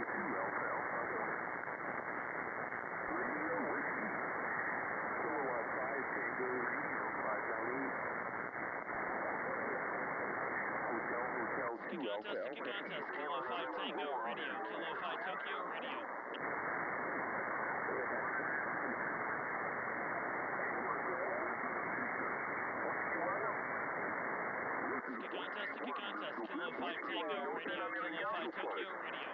Sticky contest, Kilo 5 Tango Radio, Kilo 5 Tokyo Radio. Sticky contest, Kilo 5 Tango Radio, Kilo 5 Tokyo Radio.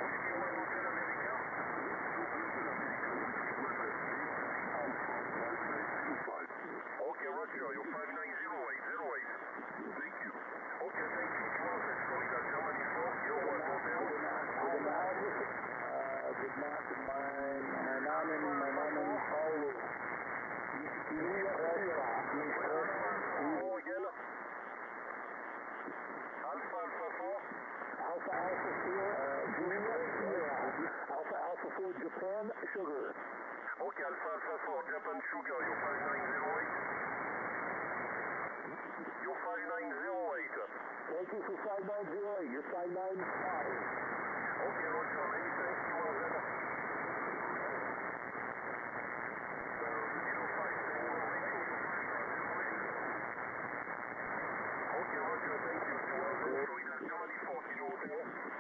Okay, Russia, you're 5900808. Thank you. Okay, thank you. Germany 4, you're 1 hotel. Mein Name Paulo. Alpha 4, Japan Sugar. Okay, Alpha 4, Japan Sugar, you're 5908. You're 5908. Thank you for 5908. You're 595. Okay, Roger, many thanks. You are better. Okay, Roger, thank you. You are better. So it has Germany 4 Kilo Hotel.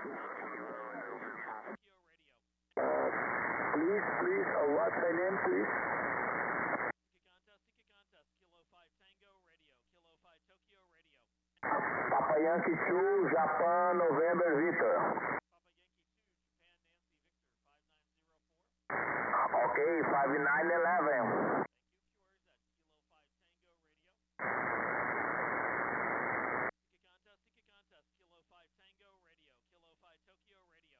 Tokyo Radio. Please, what's my name, please? Sticky contest, Kilo 5 Tango Radio, Kilo 5 Tokyo Radio. Papa Yankee 2, Japan, November, Victor. Papa Yankee 2, Japan Nancy Victor, 5904. Okay, 5911. Thank you. QRZ, Kilo 5 Tango Radio. Sticky contest, Kilo 5 Tango Radio, Kilo 5 Tokyo Radio.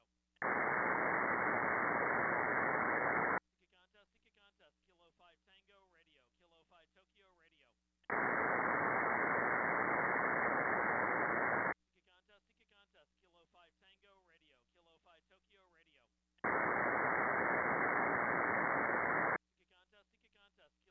Sticky contest, Kilo 5 Tango Radio, Kilo 5 Tokyo Radio. Sticky contest, Kilo 5 Tango Radio, Kilo 5 Tokyo Radio. Sticky contest,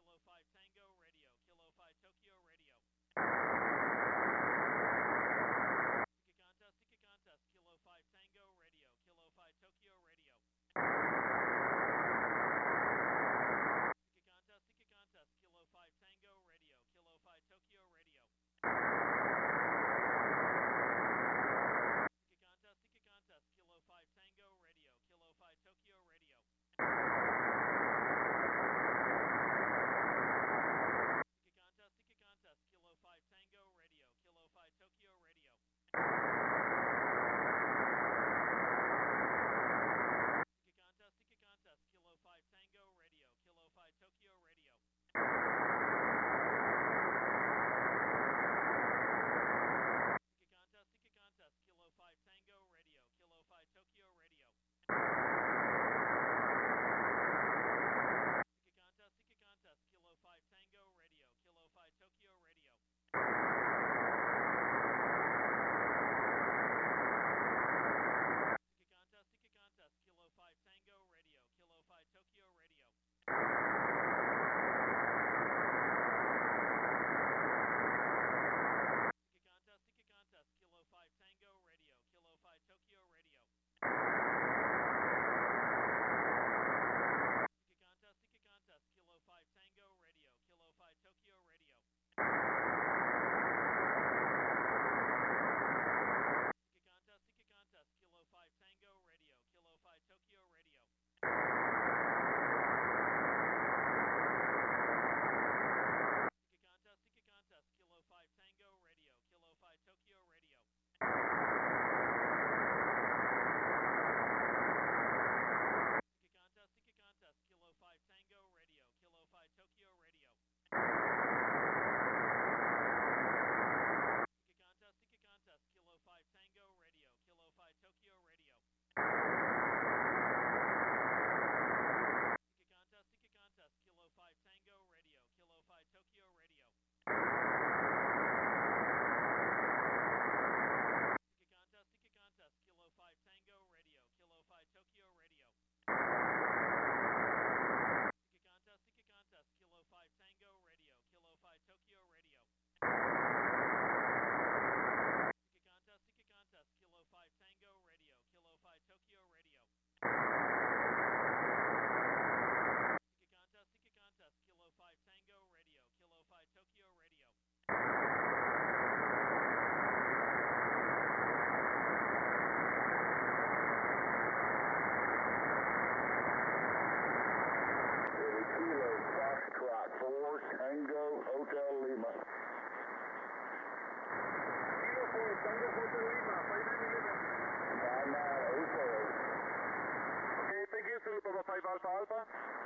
Alpha Alpha.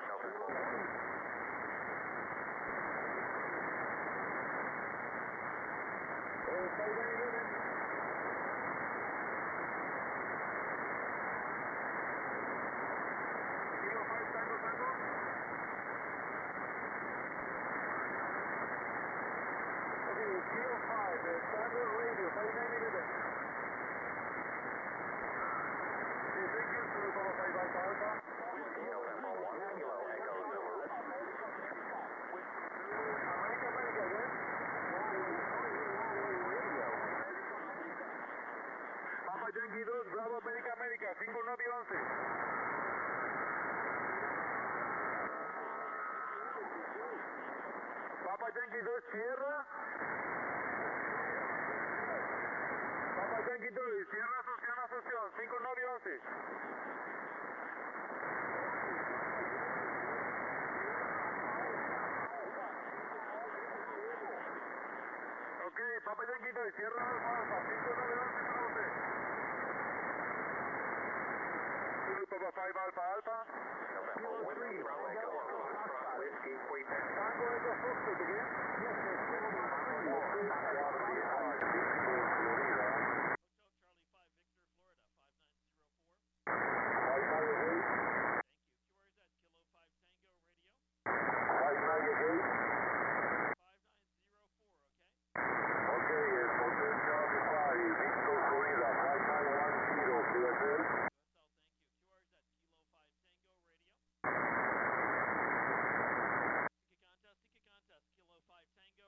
Kilo 5 Tango Tango. Okay, Kilo 5, standard radio, 59 minutes. Okay, thank you, Kilo 5 Alpha Alpha. America, America, again. Papa Yankee 2, Bravo América América, 5911. Papa Yankee 2, Sierra. Papa Yankee 2, Sierra Asunción, 5911. Ok, Papa Yankee 2, Sierra Alfa, 5911 para usted. Papa 5 Alpha Alpha. Tango Echo Foxtrot again. Hotel Charlie 5 Victor, Florida, 5904. Thank you. QRZ Kilo 5 Tango Radio. 5904, okay? Okay, it's Hotel Charlie 5, Victor, Florida, 5910, QSL. USL, thank you. QRZ Kilo 5 Tango Radio. Ticket contest, Kilo 5 Tango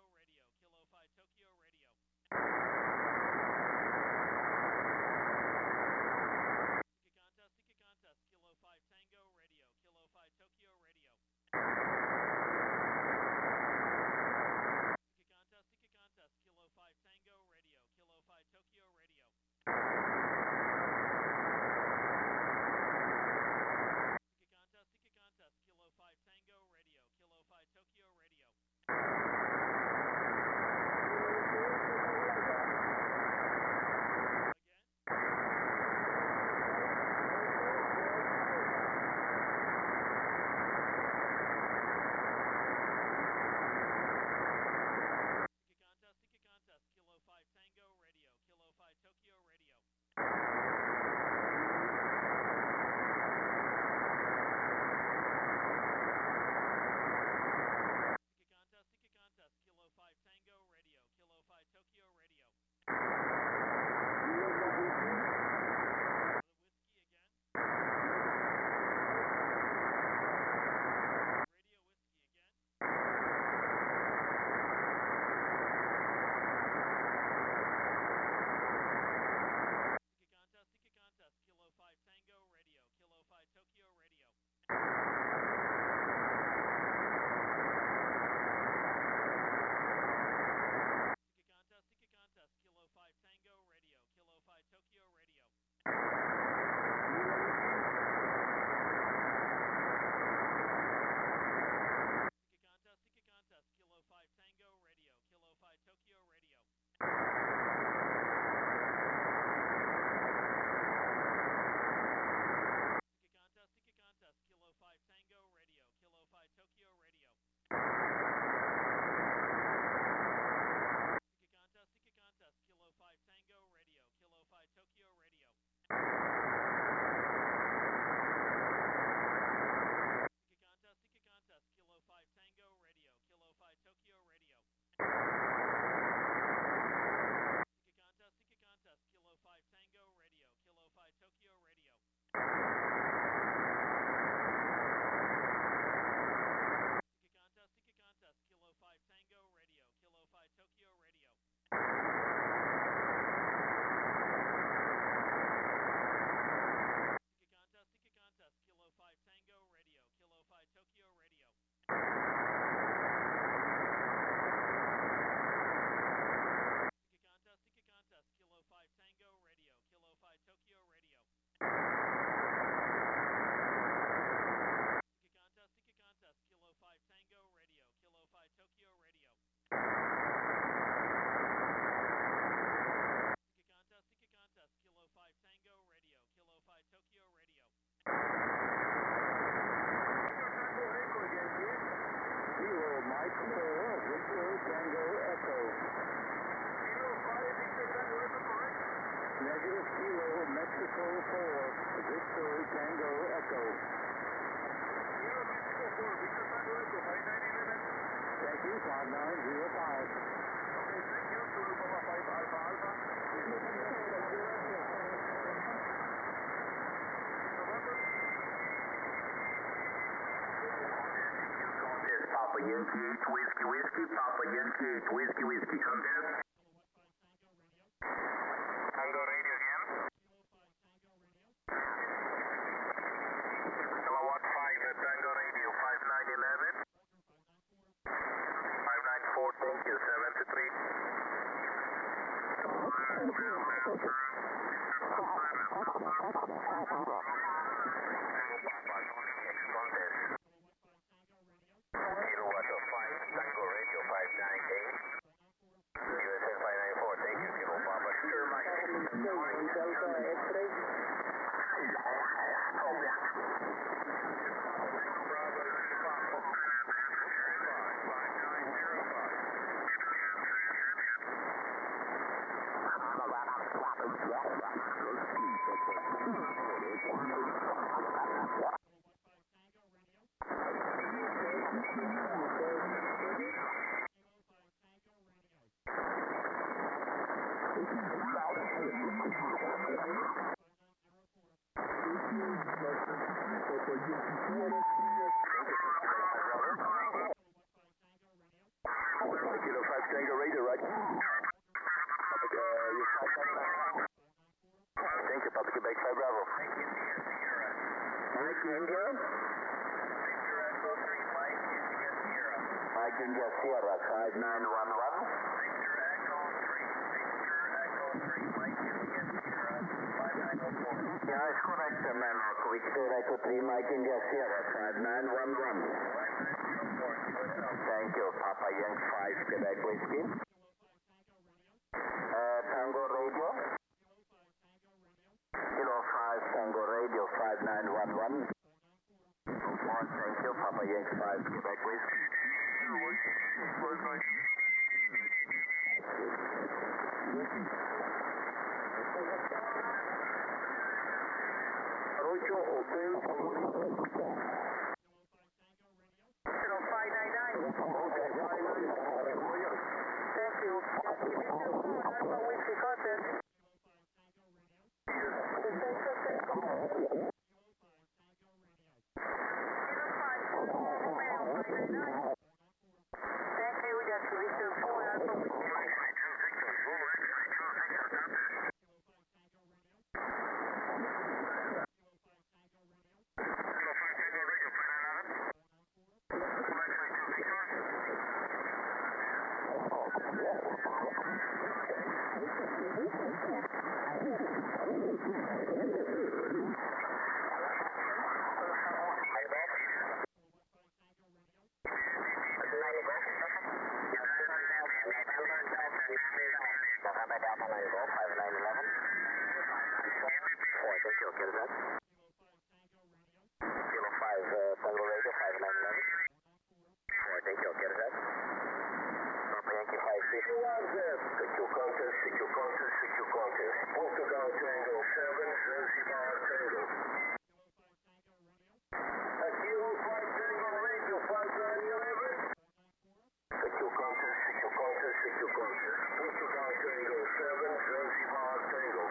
Victor Tango Echo. Kilo 5, Victor Tango Echo, correct? Negative Kilo Mexico 4, Victor Tango Echo. Kilo Mexico 4, Victor Tango Echo, 5911. Thank you, 5905. Okay, thank you. Zulu Papa 5 Alpha Alpha. November. Papa Yankee, Whiskey, Whiskey, Papa Yankee, Whiskey, Whiskey, contact. Tango radio again. Kilowatt 5 at Tango radio, 5911. 594, thank you, 73. Kilowatt of 5, Tango radio 598. USA 594, thank you, Kilo Papa. Sure, Mike. Delta X-ray. Bravo, Papa. 5905. Kilo 5 Tango radio, right? Thank you, Papa Quebec 5 Bravo. Mike India. Mike India Sierra 5911. Yeah, it's correct, man. Victor Echo 3, Mike India Sierra 5911. Thank you, Papa Yankee 5 Quebec Whiskey. Tango Radio. Kilo 5 Tango Radio 5911. Thank you, Papa Yankee 5 Quebec Whiskey. Rocho Hotel. Kilo 599. Okay, 599. Thank you. Alpha Whiskey contact. Thank you. That's Victor 4 Alpha Whiskey. Kilo 5 Tango Radio 5911. Thank you, get that. Papa Yankee 560. Secure contest, secure contest, secure contest. Portugal Tango 7, Zanzibar Tango. Kilo 5 Tango Radio 5911. Secure contest, secure contest, secure contest. Portugal Tango 7, Zanzibar Tango.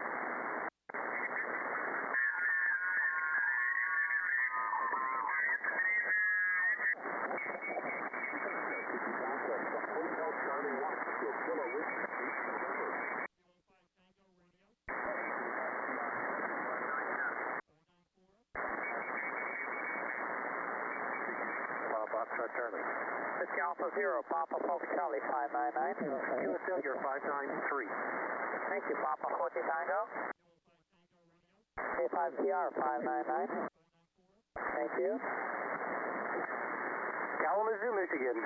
Charlie. Whiskey Alpha 0, Papa Fox Charlie 599. QSL, you're 593. Thank you, Papa 40 Tango. K5CR 599. Thank you. Kalamazoo, Michigan.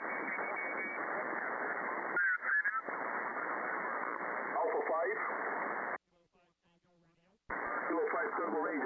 Alpha 5. Kilo 5 Tango Radio.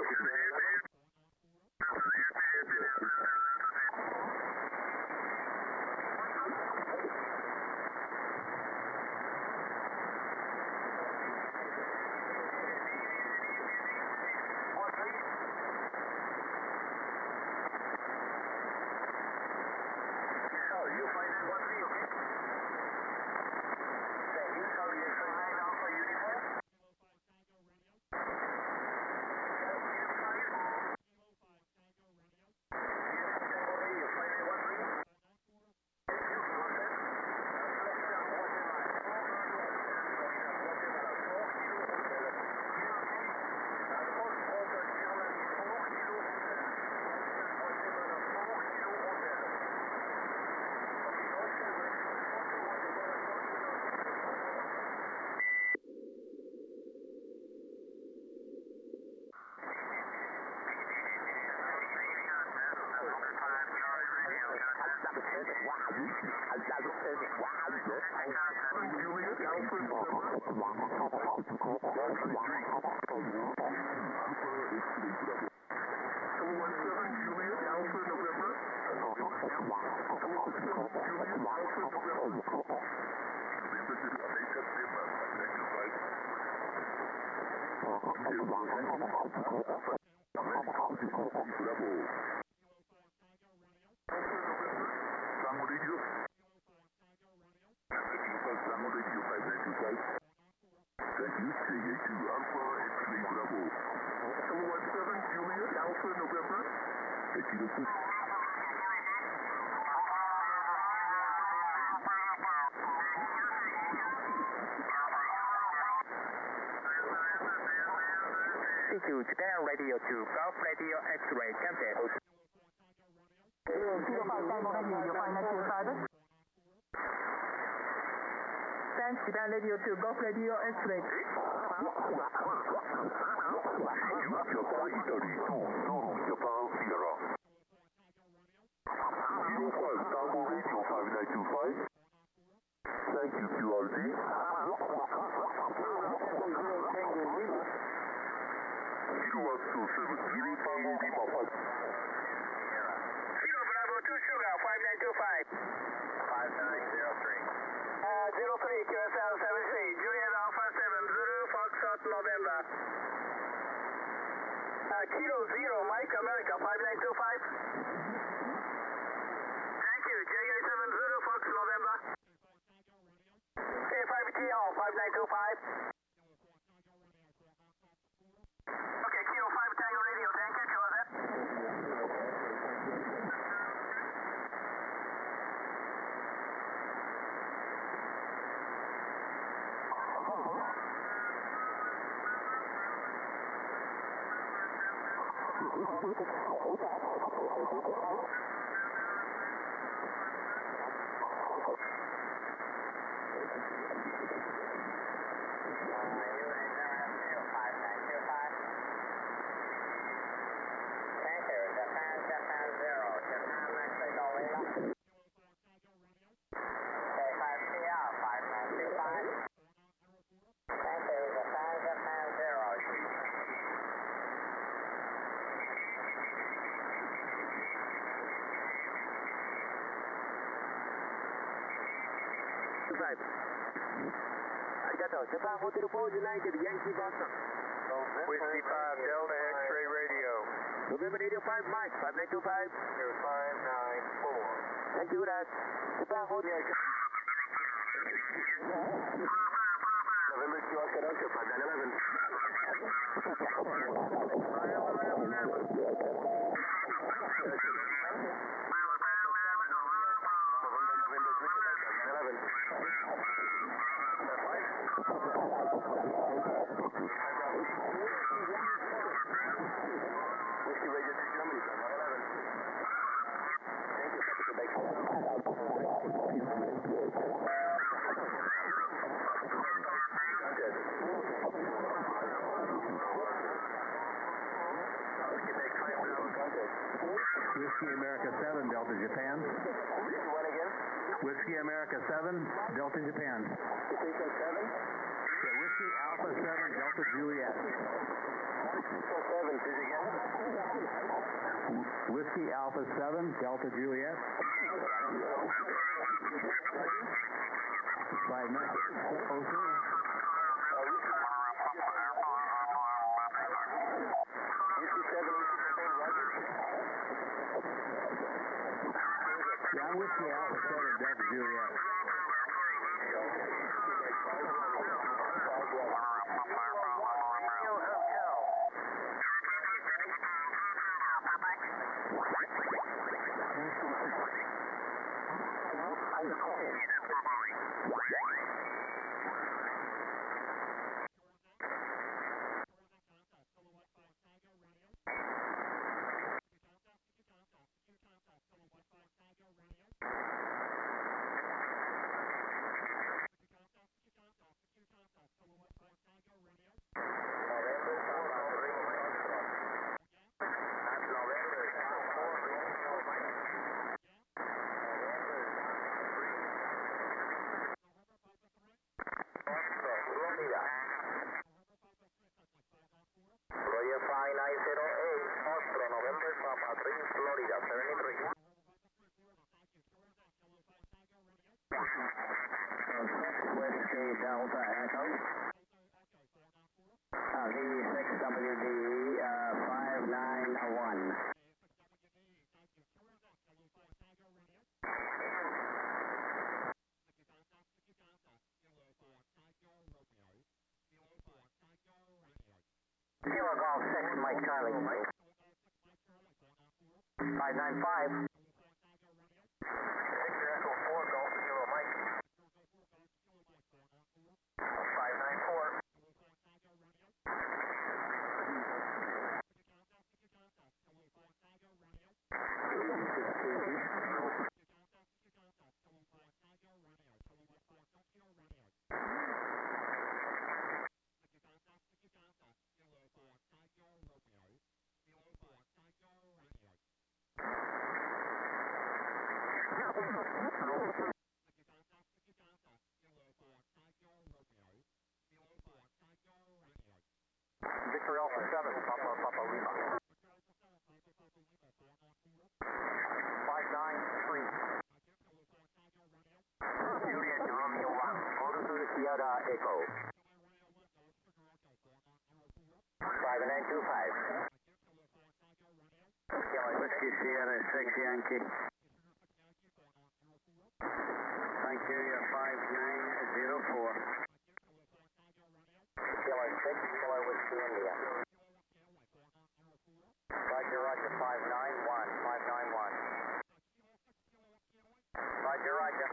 Juliet, Alpha November. Silhouette 7, Juliet, Alpha November. Silhouette 7, Juliet, Alpha November. Silhouette 7, Juliet, Alpha November. CQ Japan Radio to Gulf Radio X-Ray Campus. Kilo 5 Tango Radio, you find that your service? Thanks, Japan Radio to Gulf Radio X-Ray. Japan Italy 2, Zulu, Japan Sierra. Kilo 5 Tango Radio 5925. Thank you, QRZ. Kilo 7 Zulu Tango Lima 5. Kilo Bravo 2 Sugar, 5925. 5903. 03, QSL 73, Juliet Alpha 7, Zulu Foxtrot November. Kilo 0, Mike America 5925. Thank you, JA 7, Zulu Fox November. K5TL 5925. Okay, Kilo 5 Tango Radio, thank you, Kilo Z. Japan Hotel 4 United Yankee Boston. Whiskey 5 Delta X-Ray Radio. November Radio 5 Mike 5925. 594. Thank you, Raj. Japan Hotel. November QR Shadow, Japan 11. Whiskey America 7, Delta Japan. What again? Whiskey America 7, Delta Japan. Whiskey 7? Yeah, Whiskey Alpha 7, Delta Juliet. Whiskey 7, say it again? Whiskey Alpha 7, Delta Juliet. 5 minutes. Oh, sir. Yeah, I'm Whiskey Alpha 7, Delta Juliet. Foxtrot November Papa 3 Florida 73. Whiskey Delta Echo. V6WD 591. Kilo Golf 6 Mike Charlie. 595. Victor Echo 4 Golf Kilo Mike. 594. Victor Alpha 7 Papa Lima. 593. Juliet Romeo 1. Motor Sierra Echo. 5925. Whiskey Sierra 6 Yankee. Thank you, you're 5904. Kilo 6 Kilo Whiskey India. Roger, 591. 591. Roger.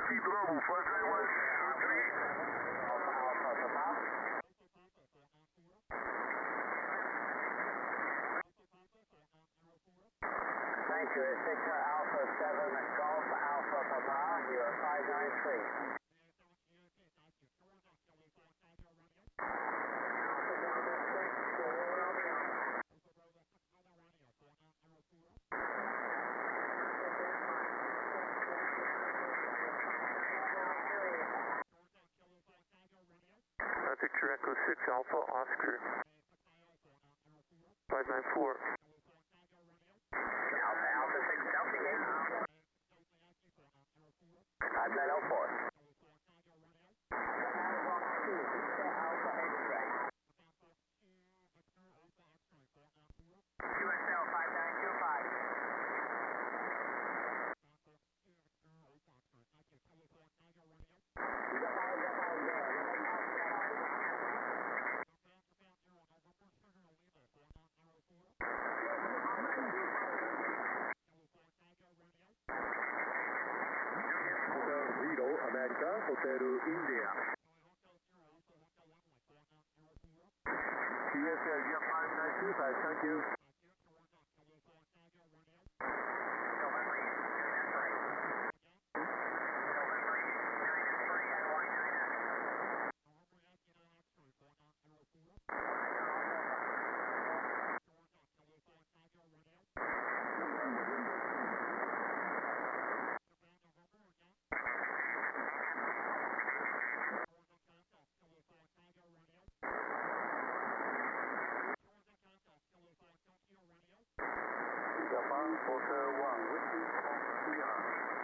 Yankee Bravo, 5913. Thank you. Victor Alpha 7 Golf Alpha Papa, you are 593. Victor Echo 6 Alpha Oscar 594. Alpha 6 Delta 5904. QSL 5925. Zero America Hotel India. QSL 5925, thank you. Japan Hotel 1, Whiskey Sierra.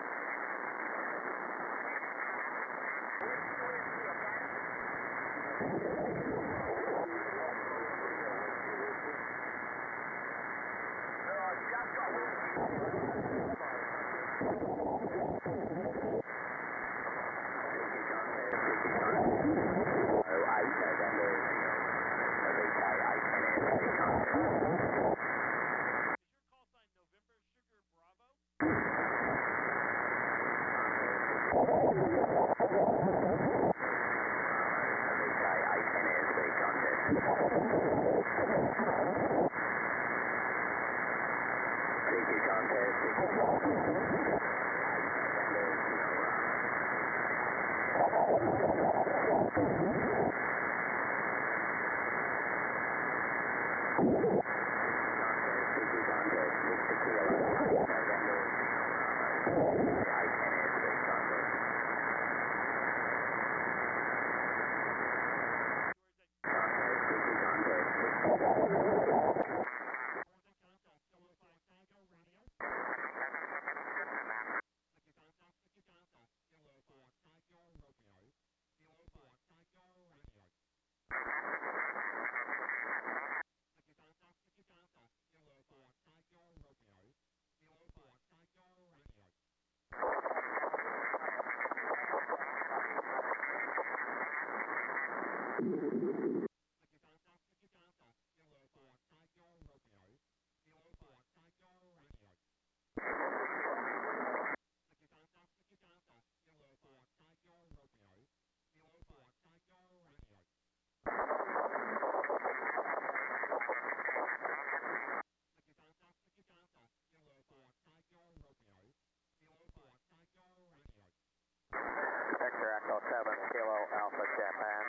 Victor Echo 7 Kilo Alpha Japan.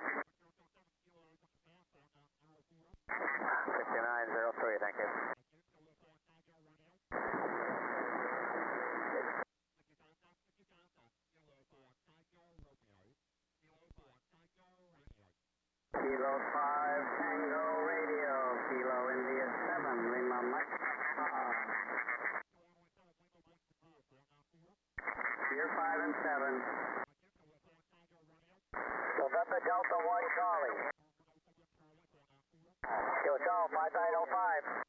5903, thank you. Kilo 5 Tango Radio, Kilo India 7, Lima Mike. Pier 5 and 7. November Delta 1 Charlie. QSL 5905.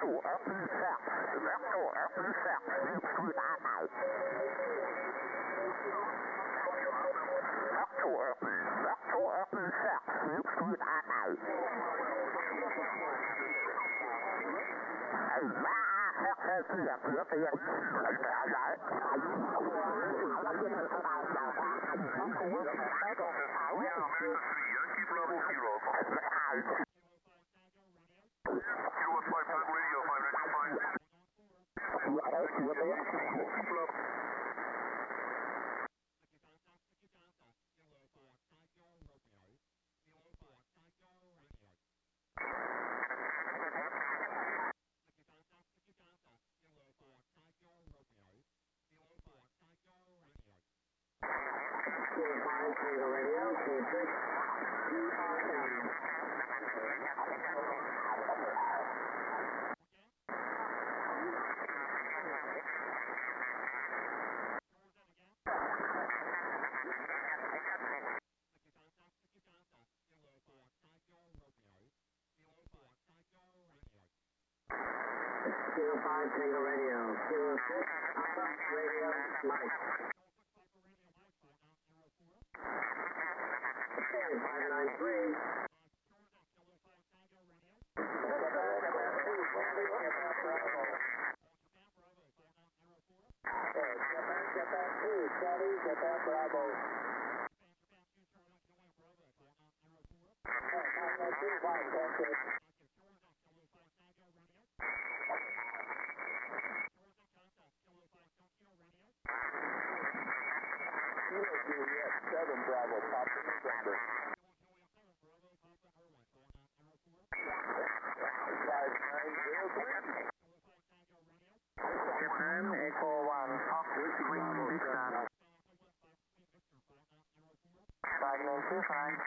Tango Radio, Kilo 6, Radio, Mike. Okay, 593. Get back, Bravo. Juliet 7 Bravo, Papa November. 5903. Japan, Echo 1, Whiskey Victor. 5925.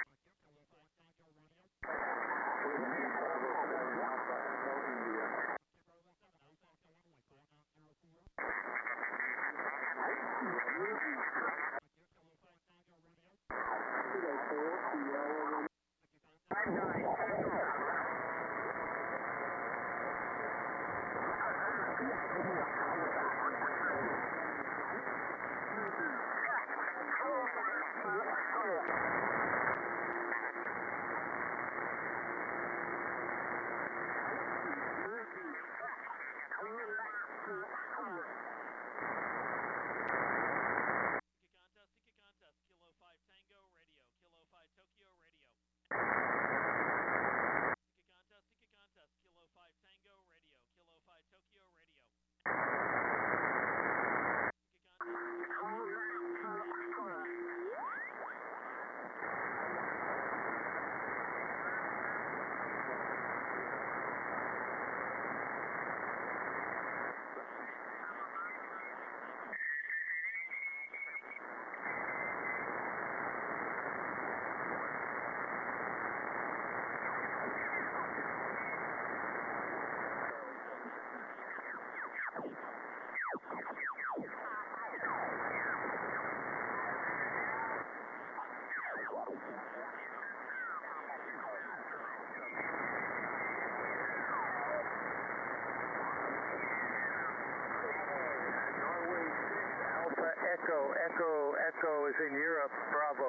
Echo is in Europe, Bravo.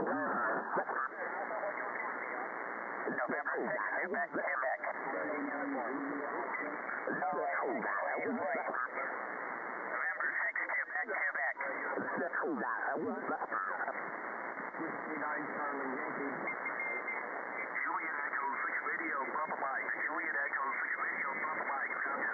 November 6, Quebec, Quebec. November 6, Quebec, Quebec. 59 Charlie Yankee. Juliet Echo 6 Radio, Papa Mike. Juliet Echo 6 Radio, Papa Mike.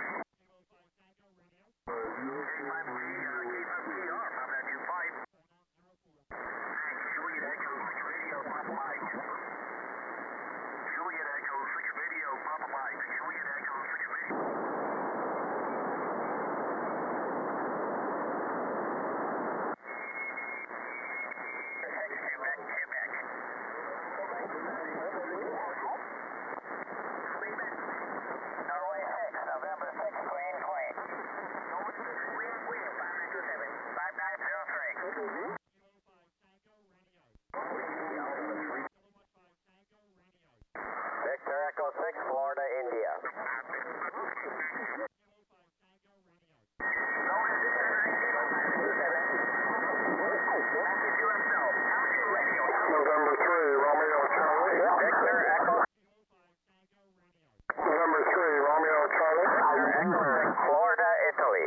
Juliet Echo 6 Radio, Papa Mike. Juliet Echo 6 Radio, Papa Mike. Juliet Echo 6 Radio. Quebec, Quebec. Florida, Italy.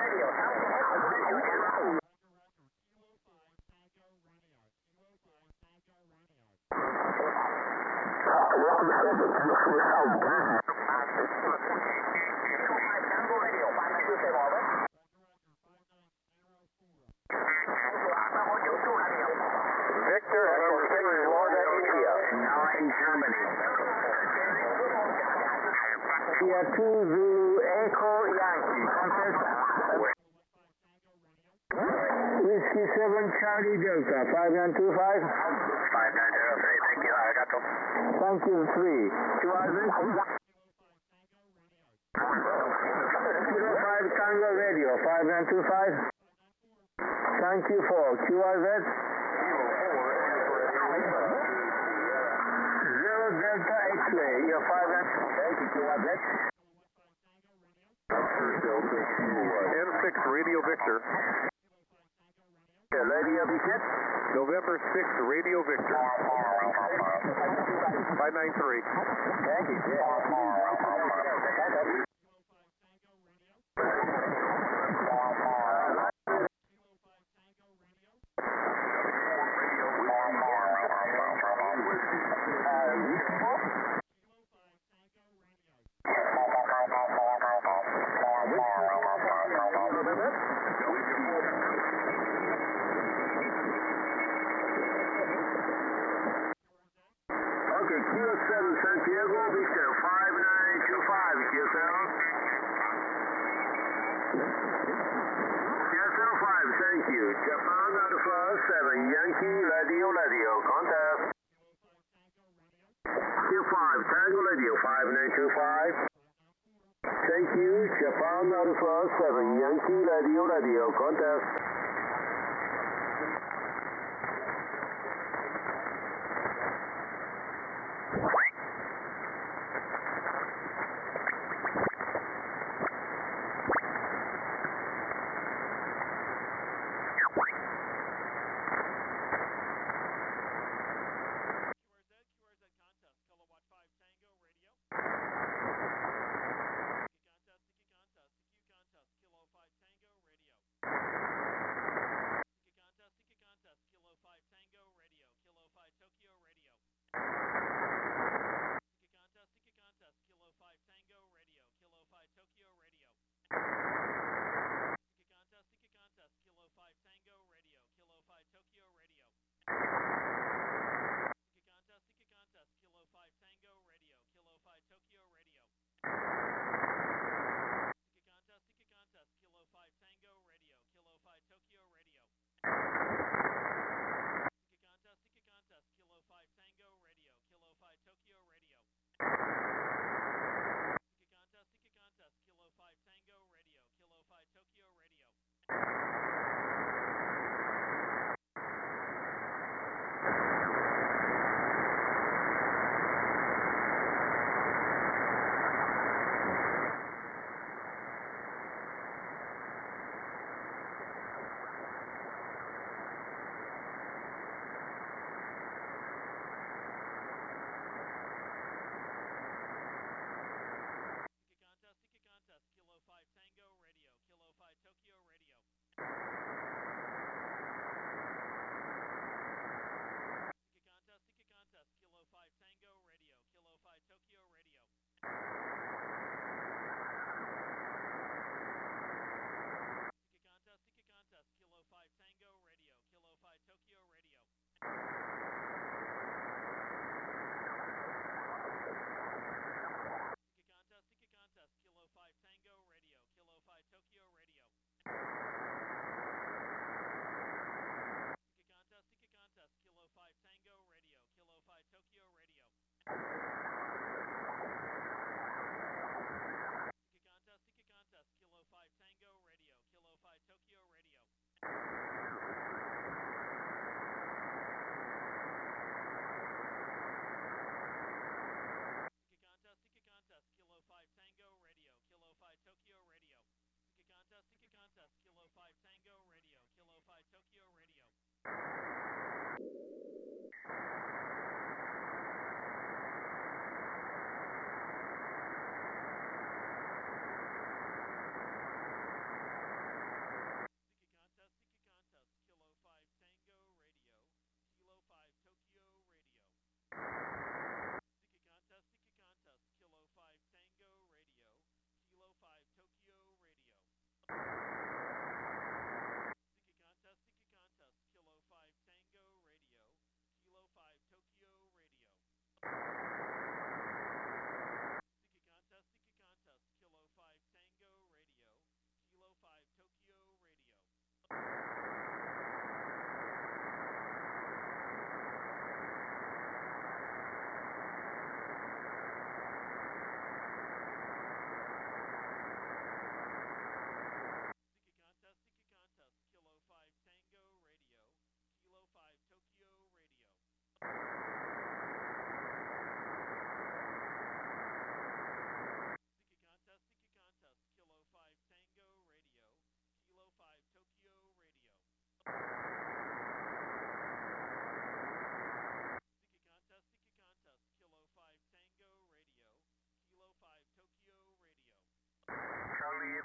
Victor, Echo 6, Florida, India. 9, Germany. India 2 Zulu Echo Yankee. Contest. Whiskey 7 Charlie Delta 5925. 5903, thank you, Arigato. Thank you 3. QRZ. 05 Tango Radio 5925. Thank you 4. QRZ. 0 Delta X-Ray. You're 5 and... Thank you QRZ. N6 Radio Victor. Radio Victor. November 6th, Radio Victor. 593. Thank you. Okay, Kilo 7 Santiago Victor 5925. QSL. QSL 5, thank you. Japan Alpha 7 Yankee Radio Contest. Q5 Tango Radio 5925. Thank you. Japan Alpha 7 Yankee Radio Contest.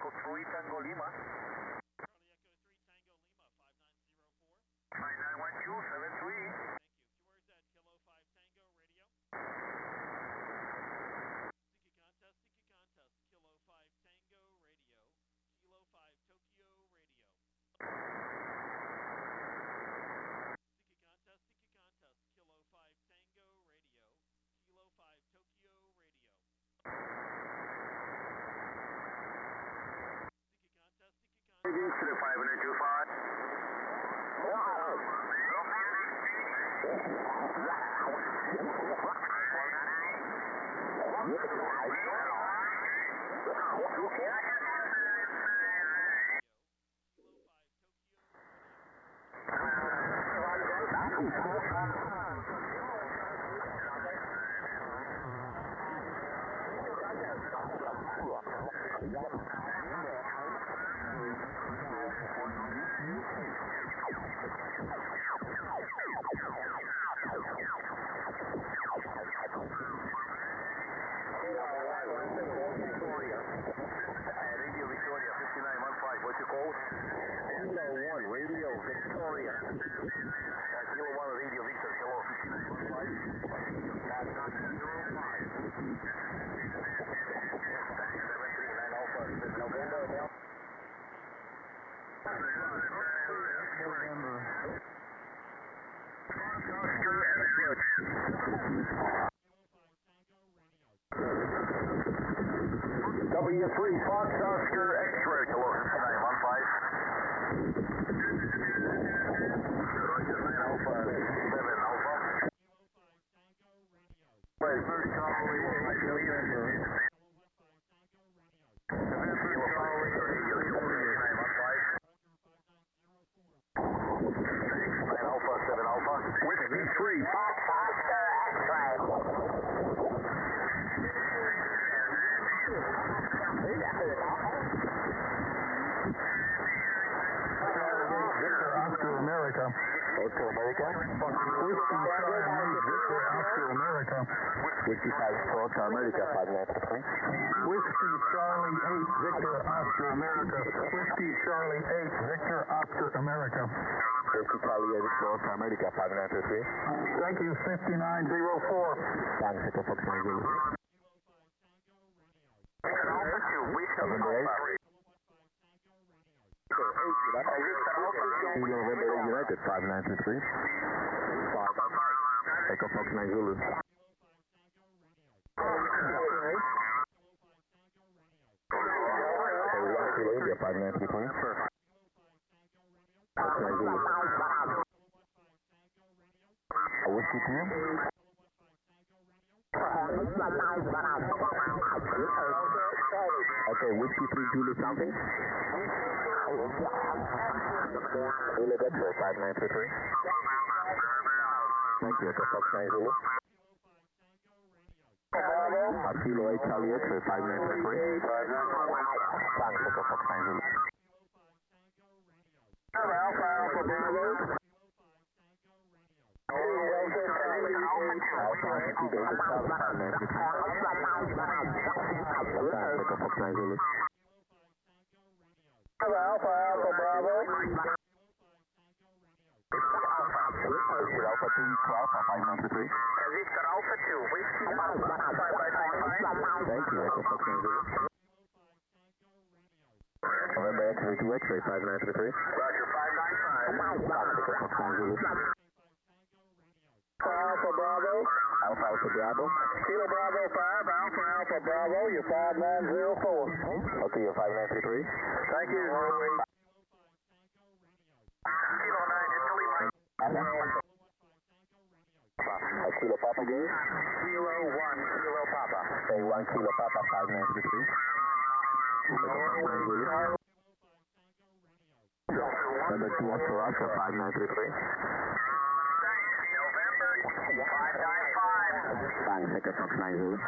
Echo 3 Tango Lima. Charlie Echo 3 Tango Lima, 5904. 5912, 73. Thank you. Where's that? Kilo 5 Tango Radio. Sticky contest, Kilo 5 Tango Radio. Kilo 5 Tokyo Radio. Sticky contest, Kilo 5 Tango Radio. Kilo 5 Tokyo Radio. Sticky contest, To the 5925. Radio Victoria 5915. What's your code? Kilo 1 Radio Victoria. Kilo 1 Radio Victor. Hello 5915. 739 Alpha. November. W3 Fox Oscar X-ray. Hello 5915. Roger 9 Alpha 7 Alpha. Right, first Charlie, Whiskey 3 Fox Oscar X-ray. Victor Oscar America. Oscar America? Whiskey 5 Victor Oscar America. Whiskey 5 Oscar America, 593. Whiskey Charlie 8 Victor Oscar America. Whiskey Charlie 8 Victor Oscar America. Whiskey Charlie 8 Victor Oscar America, 593. Thank you, 5904. Thanks, Echo Fox 90. November 8. November 8 United, 5923. Echo Fox 9 Zulu. India, 5923. Fox 9 Zulu. Whiskey 2. Okay, Whiskey 3 Zulu something. Zulu Victor, 5923. Thank you, Echo Fox 9 Zulu. Kilo 8 Charlie X-ray, 5923. Thanks, Echo Fox 9 Zulu. Alpha Bravo. Alpha Altitude Delta Charlie, 5923. Thanks, Echo Fox 9 Zulu. Alpha Bravo. Alpha 2 Alpha 593. Victor Alpha 2, Whiskey Alpha 555. Thank you, Echo Fox 9 Zulu. November X-ray 2 X-ray 5933. Roger 595. Echo Fox 9 Zulu. Alpha Bravo. Alpha Alpha Bravo. Kilo Bravo 5, Alpha Alpha Bravo, you're 5904. Okay, you're 5933. Thank you. Kilo 9, Italy, Mike. Kilo Papa again? Kilo 1, Kilo Papa. Say 1 Kilo Papa, 5933. Number 2 Oscar Oscar, 5933. November 595. Thanks, Echo Fox 9 Zulu.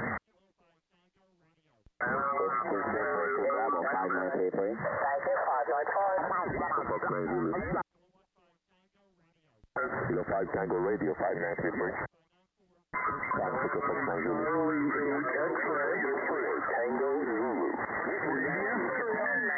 Bravo, 5933. Thank you, 595. Echo Fox 9 Zulu. Kilo 5 Tango Radio, 5933. Thanks, Echo Fox 9 Zulu. Tango Zulu.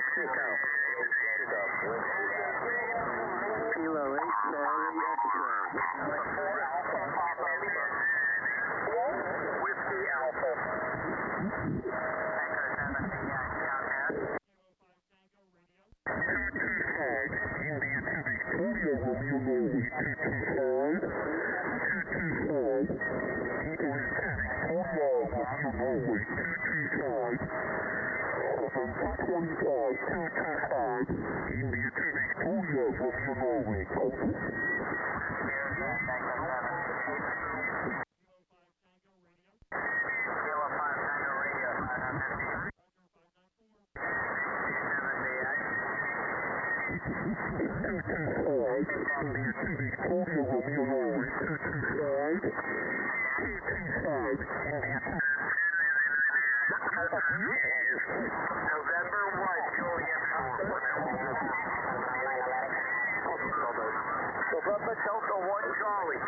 November Delta 1 Charlie.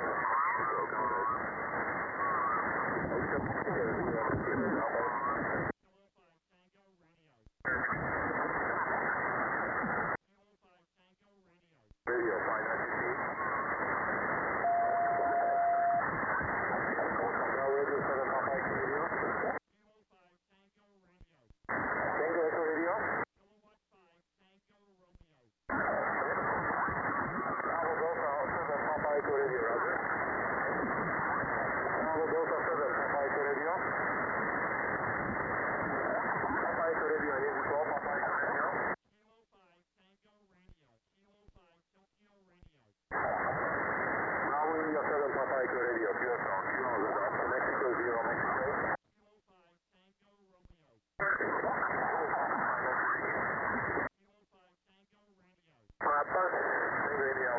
Radio 590. Radio 7 Papa Radio. Tango Echo Radio. Bravo Delta 7 Papa Echo Radio, Roger. Bravo Delta 7 Papa Echo Radio. Papa Echo Radio, I need to call Papa Echo Radio. Bravo India 7 Papa Echo Radio, QSL, Mexico 0 Mexico. Papa Radio,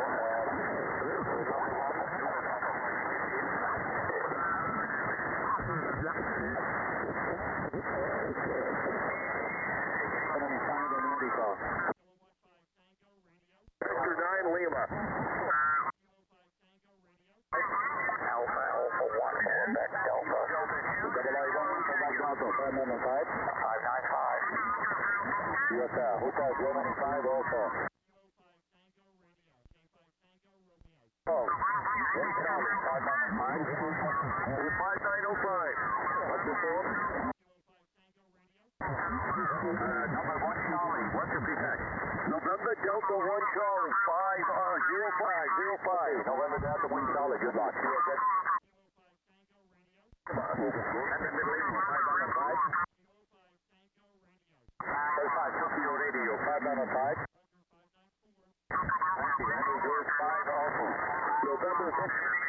Victor 9 Lima. Alpha 1 Quebec Delta. Double A 1 Quebec Delta, 595. 595. USL, Hotel 195 also. Oh, 5905. What's your phone? Number 1 Charlie, what's your feedback? November Delta 1 Charlie, 0505. November Delta 1 Charlie, good luck. And then Middle East, 595. 35 Tokyo Radio, 595. Thank you, that is yours, 5 Alpha. November 6.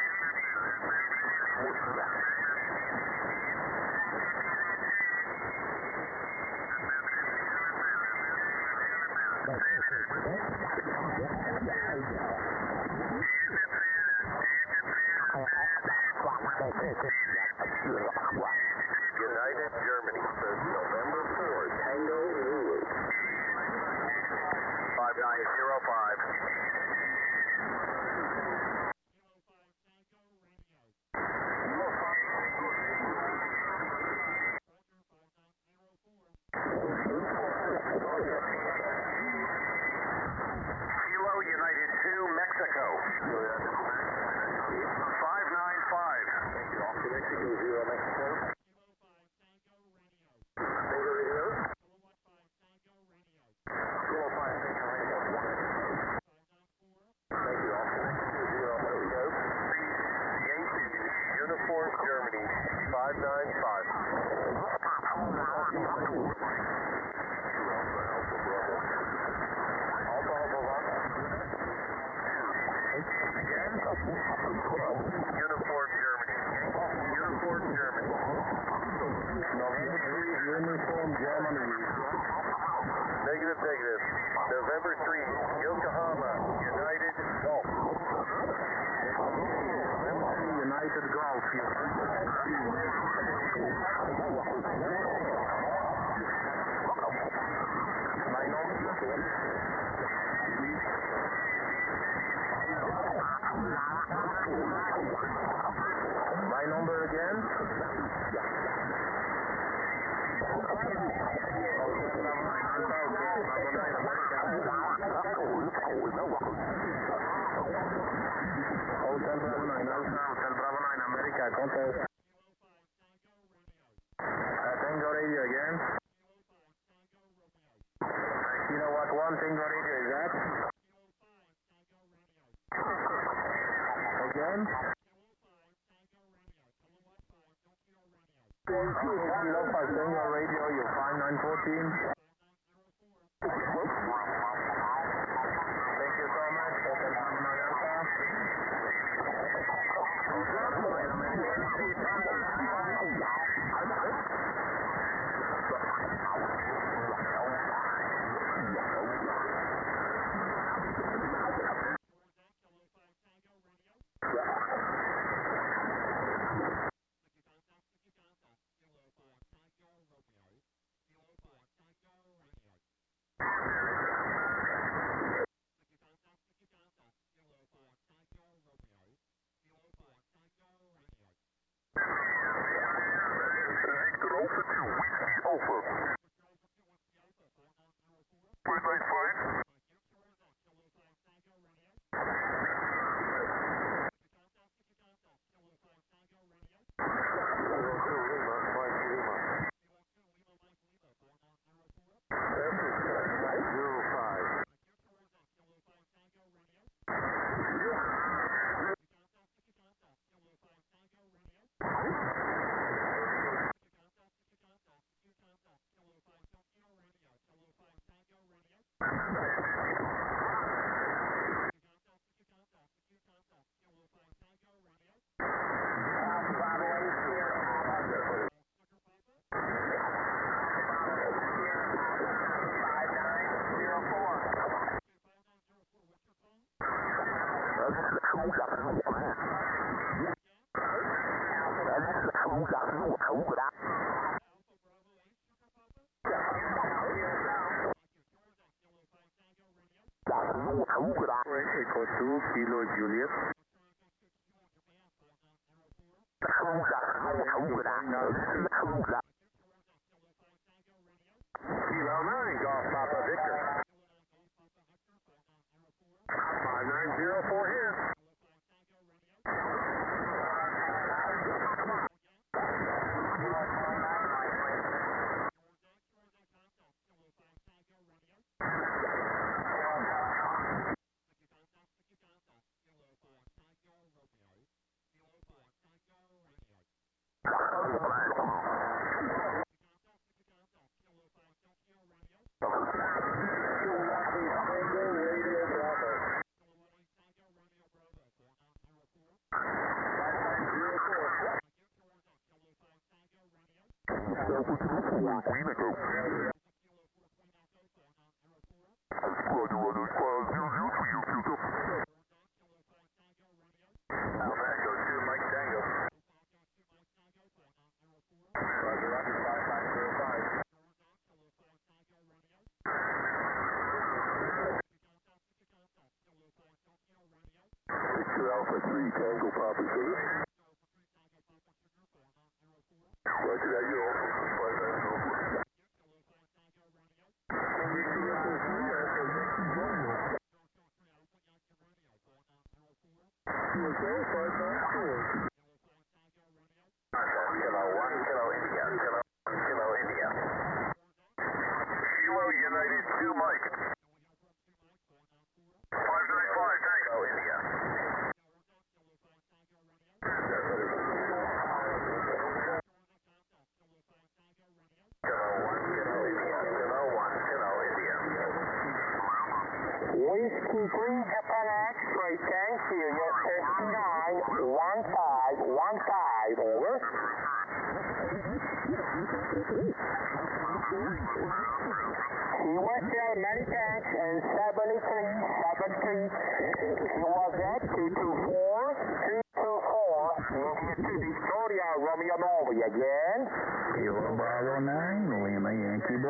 United Germany says November 4, Tango Zulu. 5905. Kilo United 2 Mexico. 595. Thank you. Off to Mexico 0 Mexico. Tango Radio. Kilo 5 Tango Radio. Thank you. Off to Mexico 0 Mexico. Yankee Uniform Germany 595. Uniform Germany. Uniform Germany. November 3, Uniform Germany. Negative. November 3, Yokohama, United Golf. United Golf. My number again? Hotel Bravo 9, America, contest. Tango Radio again. You know what one Tango Radio is that? Kilo 5 Tango Radio, you're 5914. Thank you so much. Hotel Panama Delta. Echo 2, Kilo Juliet. Kilo 9, Golf Papa Victor. 5904 here. Alpha 3 Tango Papa Sugar. Roger that, you're open. Kilo 1, Kilo India, Kilo India. Kilo United 2 Mike. 595 Tango India. Whiskey 3 Japan X-ray, thank you. You're 591515, over. He was there many thanks, and 73. He was at 224, India to Victoria, Romeo Novi again. Kilo Bravo 9, Lima Yankee.